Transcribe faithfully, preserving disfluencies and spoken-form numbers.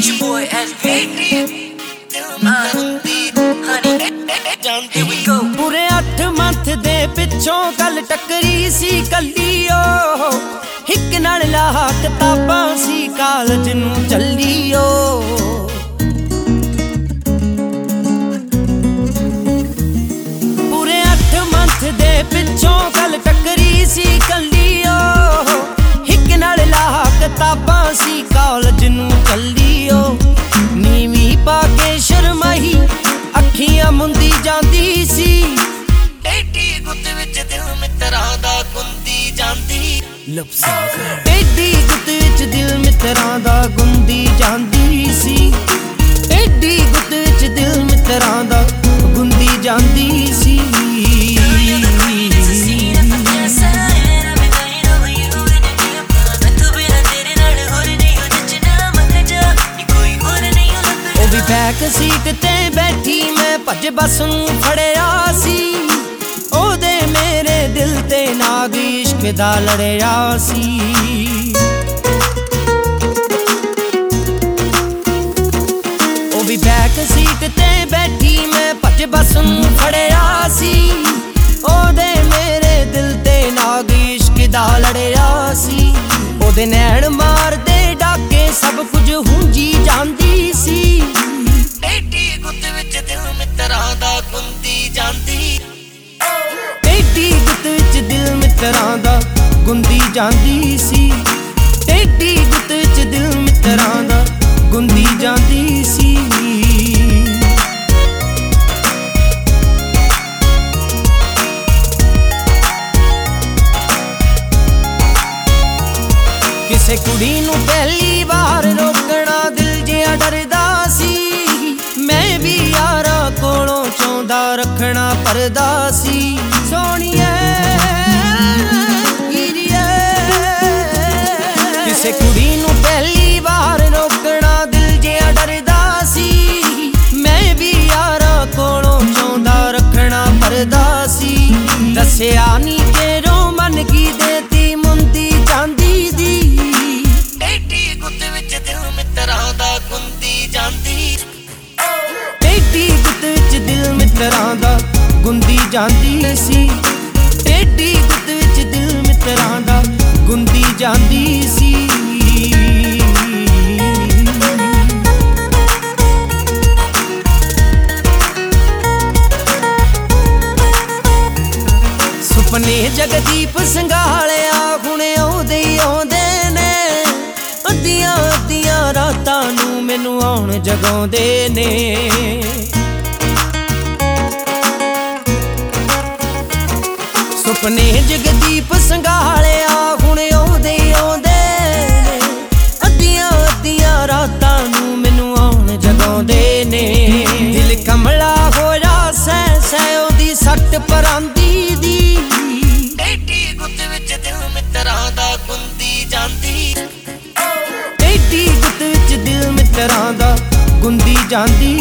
It's your boy S P. Here we go. ਪੂਰੇ ਅੱਠ month ਦੇ ਪਿੱਛੋਂ ਗੱਲ ਟੱਕਰੀ ਸੀ ਕੱਲੀਓ, ਹਿੱਕ ਨਾਲ ਲਾਹ ਕਿਤਾਬਾਂ ਸੀ ਕਾਲਜ ਨੂੰ ਚੱਲੀਓ। ਪੂਰੇ ਅੱਠ ਮੰਥ ਦੇ ਪਿੱਛੋਂ ਗੱਲ ਟੱਕਰੀ ਸੀ ਕੱਲੀਓ, ਹਿੱਕ ਨਾਲ ਲਾਹ ਕਿਤਾਬਾਂ ਸੀ ਕਾਲਜ ਨੂੰ ਚੱਲੀਓ। ਨੀਵੀਂ ਪਾ ਕੇ ਸ਼ਰਮਾਈ ਅੱਖੀਆਂ ਮੁੰਦੀ ਜਾਂਦੀ ਸੀ, ਟੇਢੀ ਗੁੱਤ ਵਿੱਚ ਦਿਲ ਮਿੱਤਰਾਂ ਦਾ ਗੁੰਦੀ ਜਾਂਦੀ। ਟੇਢੀ ਗੁੱਤ ਵਿੱਚ ਦਿਲ ਮਿੱਤਰਾਂ ਦਾ ਗੁੰਦੀ ਜਾਂਦੀ ਸੀ, ਟੇਢੀ ਗੁੱਤ ਵਿੱਚ ਦਿਲ ਮਿੱਤਰਾਂ ਦਾ ਗੁੰਦੀ ਜਾਂਦੀ ਸੀ। ਬੈਕ ਸੀਟ ਤੇ ਬੈਠੀ ਮੈਂ ਭੱਜ ਬੱਸ ਨੂੰ ਫੜਿਆ ਸੀ, ਉਹਦੇ ਮੇਰੇ ਦਿਲ ਤੇ ਨਾਗ ਇਸ਼ਕ ਦਾ ਲੜਿਆ ਸੀ। ਉਹ ਵੀ ਬੈਕ ਸੀਟ ਤੇ ਬੈਠੀ ਮੈਂ ਭੱਜ ਬੱਸ ਨੂੰ ਫੜਿਆ ਸੀ, ਉਹਦੇ ਮੇਰੇ ਦਿਲ ਤੇ ਨਾਗ ਇਸ਼ਕ ਦਾ ਲੜਿਆ ਸੀ। ਉਹਦੇ ਨੈਣ ਮਾਰਦੇ ਡਾਕੇ ਸਭ ਕੁਝ ਹੁੰਜੀ ਜਾਂਦੀ ਸੀ, ਟੇਢੀ ਗੁੱਤ ਵਿੱਚ ਦਿਲ ਮਿੱਤਰਾਂ ਦਾ ਗੁੰਦੀ ਜਾਂਦੀ। ਟੇਢੀ ਗੁੱਤ ਵਿੱਚ ਦਿਲ ਮਿੱਤਰਾਂ ਦਾ ਗੁੰਦੀ ਜਾਂਦੀ ਸੀ, ਟੇਢੀ ਗੁੱਤ ਵਿੱਚ ਦਿਲ ਮਿੱਤਰਾਂ ਦਾ ਗੁੰਦੀ ਜਾਂਦੀ ਸੀ। ਕਿਸੇ ਕੁੜੀ ਨੂੰ ਪਹਿਲੀ ਵਾਰ ਰੋਕਣਾ ਦਿਲ ਜਿਹਾ ਡਰਦਾ ਸੀ, ਮੈਂ ਵੀ ਯਾਰਾਂ ਕੋਲੋਂ ਚਾਹੁੰਦਾ ਰੱਖਣਾ ਪਰਦਾ ਸੀ। ਸੋਹਣੀਏ ਹੀਰੀਏ, ਕਿਸੇ ਕੁੜੀ ਨੂੰ ਪਹਿਲੀ ਵਾਰ ਰੋਕਣਾ ਦਿਲ ਜਿਹਾ ਡਰਦਾ ਸੀ, ਮੈਂ ਵੀ ਯਾਰਾਂ ਕੋਲੋਂ ਚਾਹੁੰਦਾ ਰੱਖਣਾ ਪਰਦਾ ਸੀ। ਦੱਸਿਆ ਨੀ ਤੇਰੋਂ ਮਨ ਕੀ ਦੇਤੀ ਮੁੰਦੀ ਜਾਂਦੀ ਦੀ, ਟੇਢੀ ਗੁੱਤ ਵਿੱਚ ਦਿਲ ਮਿੱਤਰਾਂ ਦਾ ਗੁੰਦੀ ਜਾਂਦੀ। ਟੇਢੀ ਗੁੱਤ ਵਿੱਚ ਦਿਲ ਮਿੱਤਰਾਂ ਦਾ ਗੁੰਦੀ ਜਾਂਦੀ ਸੀ, ਟੇਢੀ ਗੁੱਤ ਵਿੱਚ ਦਿਲ ਮਿੱਤਰਾਂ ਦਾ ਗੁੰਦੀ ਜਾਂਦੀ ਸੀ। ਸੁਪਨੇ ਜਗਦੀਪ ਸੰਘਾਲਿਆ ਹੁਣ ਆਉਂਦੇ ਹੀ ਆਉਂਦੇ ਨੇ, ਅੱਧੀਆਂ ਅੱਧੀਆਂ ਰਾਤਾਂ ਨੂੰ ਮੈਨੂੰ ਆਉਣ ਜਗਾਉਂਦੇ ਨੇ। ਸੁਪਨੇ ਜਗਦੀਪ ਸੰਘਾਲਿਆ ਹੁਣ ਆਉਂਦੇ ਹੀ ਆਉਂਦੇ ਨੇ, ਅੱਧੀਆਂ ਅੱਧੀਆਂ ਰਾਤਾਂ ਨੂੰ ਮੈਨੂੰ ਆਉਣ ਜਗਾਉਂਦੇ ਨੇ। ਦਿਲ ਕਮਲਾ ਹੋਇਆ ਸਹਿ ਸਹਿ ਉਹਦੀ ਸੱਟ ਪਰਾਂਦੀ ਦੀ, ਟੇਢੀ ਗੁੱਤ ਵਿੱਚ ਦਿਲ ਮਿੱਤਰਾਂ ਦਾ ਗੁੰਦੀ ਜਾਂਦੀ। ਟੇਢੀ ਗੁੱਤ ਵਿੱਚ ਦਿਲ ਮਿੱਤਰਾਂ ਦਾ ਗੁੰਦੀ ਜਾਂਦੀ